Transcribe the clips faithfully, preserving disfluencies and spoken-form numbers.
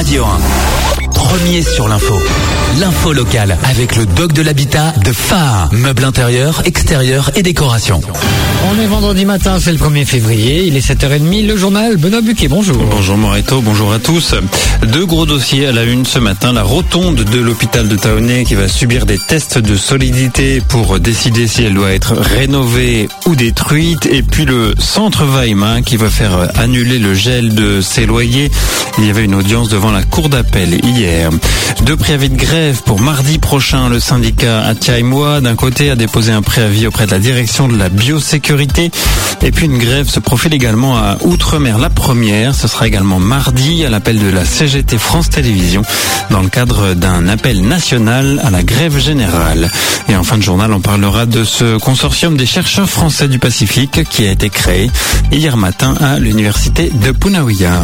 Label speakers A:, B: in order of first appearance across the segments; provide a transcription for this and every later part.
A: Radio un. Premier sur l'info. L'info locale avec le doc de l'habitat de F A A. Meubles intérieurs, extérieurs et décoration.
B: On est vendredi matin, c'est le premier février, il est sept heures trente, le journal Benoît Buquet, bonjour.
C: Bonjour Moreto, bonjour à tous. Deux gros dossiers à la une ce matin. La rotonde de l'hôpital de Thaonay qui va subir des tests de solidité pour décider si elle doit être rénovée ou détruite. Et puis le centre Weima qui va faire annuler le gel de ses loyers. Il y avait une audience devant la cour d'appel hier. Deux préavis de grève pour mardi prochain. Le syndicat Atiaïmois d'un côté a déposé un préavis auprès de la direction de la biosécurité. Et puis une grève se profile également à Outremer. La première, ce sera également mardi à l'appel de la C G T France Télévisions dans le cadre d'un appel national à la grève générale. Et en fin de journal, on parlera de ce consortium des chercheurs français du Pacifique qui a été créé hier matin à l'université de Punaouia.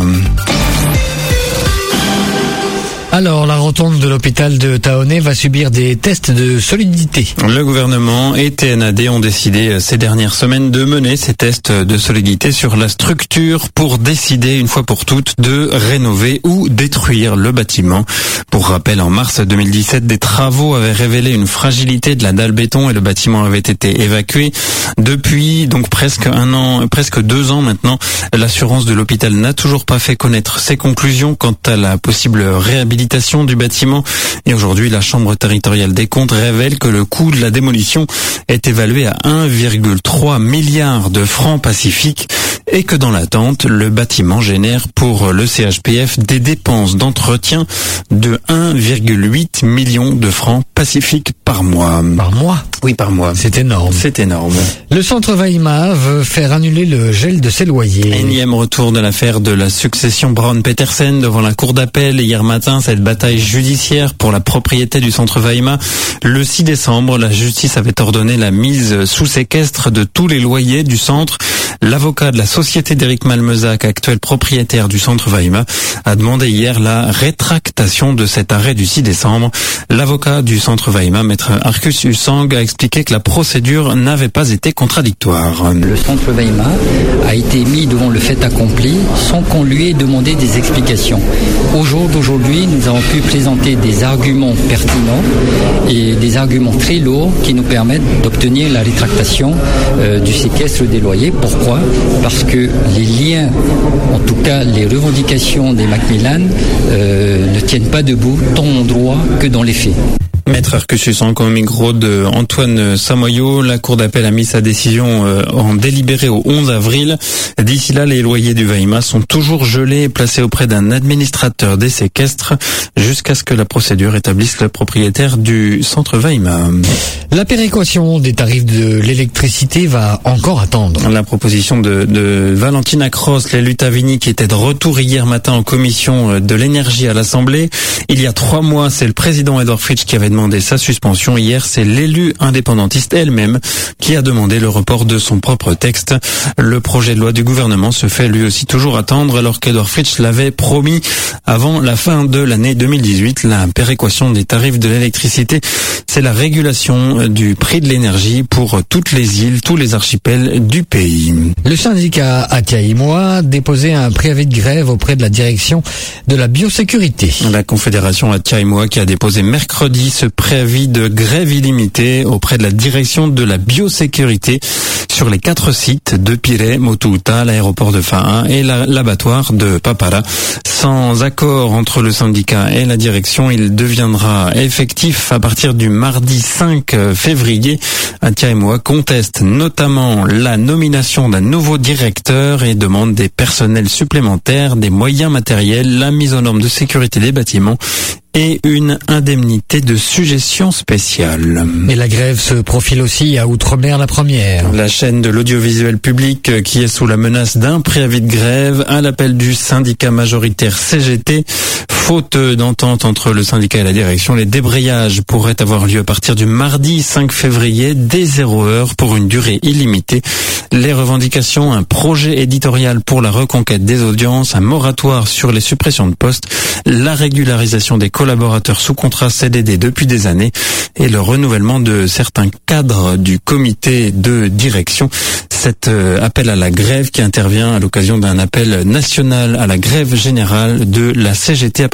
B: Alors, la rotonde de l'hôpital de Thaonay va subir des tests de solidité.
C: Le gouvernement et T N A D ont décidé ces dernières semaines de mener ces tests de solidité sur la structure pour décider une fois pour toutes de rénover ou détruire le bâtiment. Pour rappel, en mars deux mille dix-sept, des travaux avaient révélé une fragilité de la dalle béton et le bâtiment avait été évacué. Depuis donc presque un an, presque deux ans maintenant, l'assurance de l'hôpital n'a toujours pas fait connaître ses conclusions quant à la possible réhabilitation du bâtiment. Et aujourd'hui, la Chambre territoriale des comptes révèle que le coût de la démolition est évalué à un virgule trois milliard de francs pacifiques et que dans l'attente, le bâtiment génère pour le C H P F des dépenses d'entretien de un virgule huit million de francs pacifiques par mois.
B: Par mois ?
C: Oui, par mois.
B: C'est énorme.
C: C'est énorme.
B: Le centre Weima veut faire annuler le gel de ses loyers.
C: Énième retour de l'affaire de la succession Braun-Petersen devant la cour d'appel hier matin. Cette bataille judiciaire pour la propriété du centre Weima. Le six décembre, la justice avait ordonné la mise sous séquestre de tous les loyers du centre. L'avocat de la société d'Éric Malmezac, actuel propriétaire du centre Weima, a demandé hier la rétractation de cet arrêt du six décembre. L'avocat du centre Weima, maître Arcus Usang, a expliqué que la procédure n'avait pas été contradictoire.
D: Le centre Weima a été mis devant le fait accompli sans qu'on lui ait demandé des explications. Au jour d'aujourd'hui, nous avons pu présenter des arguments pertinents et des arguments très lourds qui nous permettent d'obtenir la rétractation euh, du séquestre des loyers. Pourquoi ? Parce que les liens, en tout cas les revendications des Macmillan, euh, ne tiennent pas debout tant en droit que dans les faits.
C: Maître Arcus en au micro de Antoine Samoyo, la cour d'appel a mis sa décision en délibéré au onze avril. D'ici là, les loyers du Weima sont toujours gelés et placés auprès d'un administrateur des séquestres jusqu'à ce que la procédure établisse le propriétaire du centre Weima.
B: La péréquation des tarifs de l'électricité va encore attendre.
C: La proposition de, de Valentina Cross, l'élu Tavini, qui était de retour hier matin en commission de l'énergie à l'Assemblée. Il y a trois mois, c'est le président Edouard Fritsch qui avait demandé sa suspension. Hier, c'est l'élu indépendantiste elle-même qui a demandé le report de son propre texte. Le projet de loi du gouvernement se fait lui aussi toujours attendre alors qu'Edouard Fritsch l'avait promis avant la fin de l'année deux mille dix-huit. La péréquation des tarifs de l'électricité, c'est la régulation du prix de l'énergie pour toutes les îles, tous les archipels du pays.
B: Le syndicat Atiaïmois a déposé un préavis de grève auprès de la direction de la biosécurité.
C: La Confédération Atiaïmois qui a déposé mercredi ce préavis de grève illimité auprès de la direction de la biosécurité sur les quatre sites de Pirée, Motouta, l'aéroport de Fa'a et la, l'abattoir de Papara. Sans accord entre le syndicat et la direction, il deviendra effectif à partir du mardi cinq février. Atiaïmois conteste notamment la nomination d'un nouveau directeur et demande des personnels supplémentaires, des moyens matériels, la mise aux normes de sécurité des bâtiments et une indemnité de suggestion spéciale.
B: Et la grève se profile aussi à Outremer la première.
C: La chaîne de l'audiovisuel public qui est sous la menace d'un préavis de grève à l'appel du syndicat majoritaire C G T. Faute d'entente entre le syndicat et la direction, les débrayages pourraient avoir lieu à partir du mardi cinq février dès zéro heure pour une durée illimitée. Les revendications, un projet éditorial pour la reconquête des audiences, un moratoire sur les suppressions de postes, la régularisation des collaborateurs sous contrat C D D depuis des années et le renouvellement de certains cadres du comité de direction. Cet euh, appel à la grève qui intervient à l'occasion d'un appel national à la grève générale de la C G T à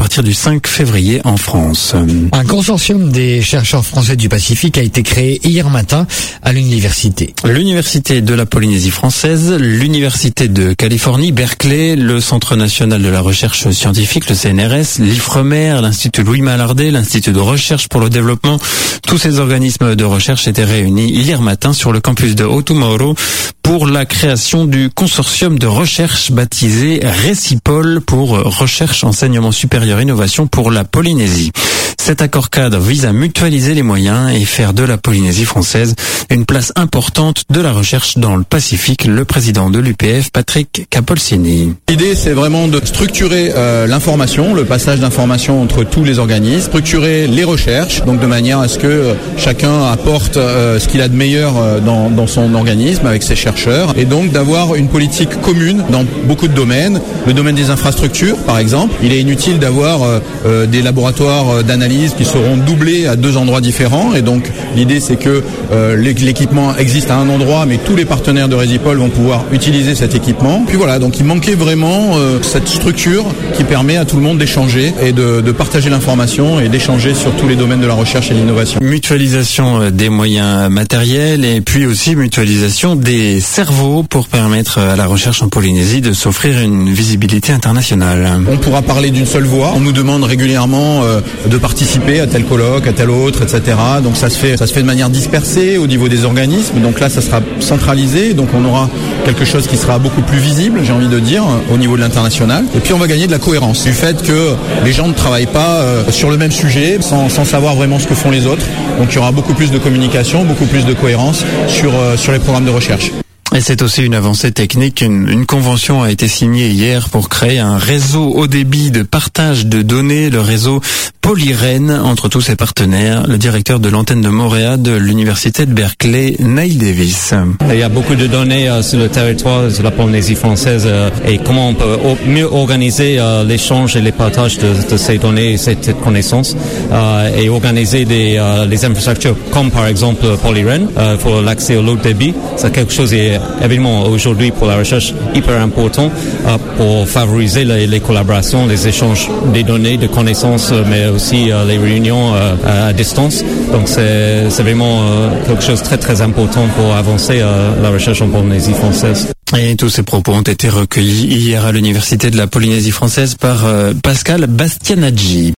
C: partir du cinq février en France.
B: Un consortium des chercheurs français du Pacifique a été créé hier matin à l'université.
C: L'université de la Polynésie française, l'université de Californie, Berkeley, le Centre national de la recherche scientifique, le C N R S, l'Ifremer, l'Institut Louis Malardé, l'Institut de recherche pour le développement. Tous ces organismes de recherche étaient réunis hier matin sur le campus de Otumoro pour la création du consortium de recherche baptisé RECIPOL pour recherche, enseignement supérieur, innovation pour la Polynésie. Cet accord cadre vise à mutualiser les moyens et faire de la Polynésie française une place importante de la recherche dans le Pacifique. Le président de l'U P F, Patrick Capolsini.
E: L'idée, c'est vraiment de structurer euh, l'information, le passage d'informations entre tous les organismes, structurer les recherches, donc de manière à ce que euh, chacun apporte euh, ce qu'il a de meilleur euh, dans, dans son organisme avec ses chercheurs, et donc d'avoir une politique commune dans beaucoup de domaines. Le domaine des infrastructures, par exemple, il est inutile d'avoir euh, euh, des laboratoires d'analyse qui seront doublés à deux endroits différents, et donc l'idée c'est que euh, l'équipement existe à un endroit, mais tous les partenaires de RECIPOL vont pouvoir utiliser cet équipement. Puis voilà, donc il manquait vraiment euh, cette structure qui permet à tout le monde d'échanger et de, de partager l'information et d'échanger sur tous les domaines de la recherche et de l'innovation.
C: Mutualisation des moyens matériels et puis aussi mutualisation des cerveaux pour permettre à la recherche en Polynésie de s'offrir une visibilité internationale.
E: On pourra parler d'une seule voix. On nous demande régulièrement euh, de participer à tel colloque, à tel autre, et cetera. Donc ça se fait, ça se fait de manière dispersée au niveau des organismes. Donc là, ça sera centralisé. Donc on aura quelque chose qui sera beaucoup plus visible, j'ai envie de dire, au niveau de l'international. Et puis on va gagner de la cohérence, du fait que les gens ne travaillent pas euh, sur le même sujet, sans, sans savoir vraiment ce que font les autres. Donc il y aura beaucoup plus de communication, beaucoup plus de cohérence sur euh, sur les programmes de recherche.
C: Et c'est aussi une avancée technique. Une, une convention a été signée hier pour créer un réseau haut débit de partage de données, le réseau Polyrène, entre tous ses partenaires. Le directeur de l'antenne de Montréal de l'université de Berkeley, Neil Davis.
F: Il y a beaucoup de données euh, sur le territoire de la Polynésie française euh, et comment on peut au, mieux organiser euh, l'échange et les partages de, de ces données et cette connaissance euh, et organiser des, euh, les infrastructures comme par exemple Polyrène euh, pour l'accès au haut débit. C'est quelque chose qui est évidemment aujourd'hui pour la recherche hyper important euh, pour favoriser les, les collaborations, les échanges des données, de connaissances, mais aussi euh, les réunions euh, à distance. Donc c'est, c'est vraiment euh, quelque chose de très très important pour avancer euh, la recherche en Polynésie française.
C: Et tous ces propos ont été recueillis hier à l'université de la Polynésie française par euh, Pascal Bastianaggi.